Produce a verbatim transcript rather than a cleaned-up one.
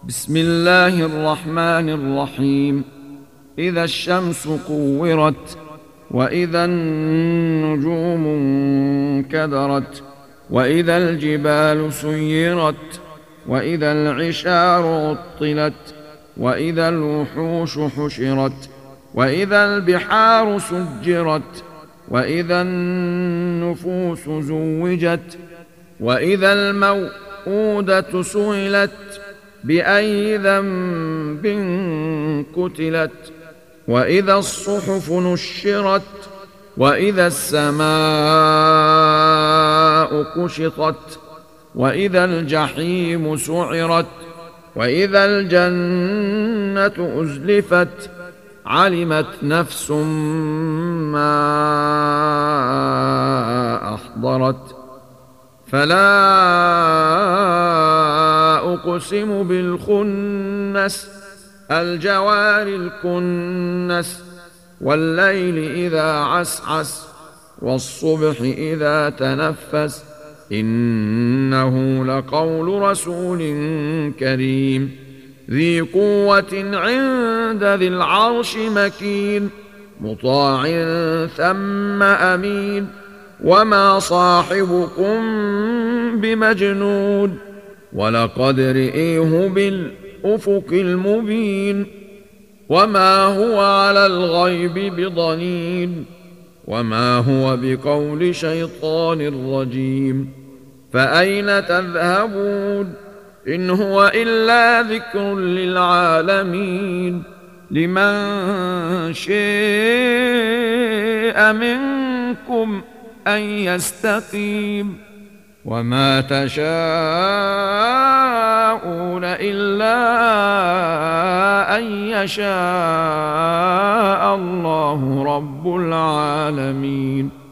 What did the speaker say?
بسم الله الرحمن الرحيم. إذا الشمس كورت، وإذا النجوم انكدرت، وإذا الجبال سيرت، وإذا العشار عطلت، وإذا الوحوش حشرت، وإذا البحار سجرت، وإذا النفوس زوجت، وإذا الموءودة سئلت بأي ذنب قتلت، وإذا الصحف نشرت، وإذا السماء كشطت، وإذا الجحيم سعرت، وإذا الجنة أزلفت، علمت نفس ما أحضرت. فلا أقسم بالخنس، الجوار الكنس، والليل إذا عسعس، والصبح إذا تنفس، إنه لقول رسول كريم ذي قوة عند ذي العرش مكين، مطاع ثم أمين، وما صاحبكم بمجنون، ولقد رئيه بالأفق المبين، وما هو على الغيب بضنين، وما هو بقول شيطان رجيم. فأين تذهبون؟ إن هو إلا ذكر للعالمين، لمن شاء منكم أن يستقيم، وما تشاءون إلا أن يشاء الله رب العالمين.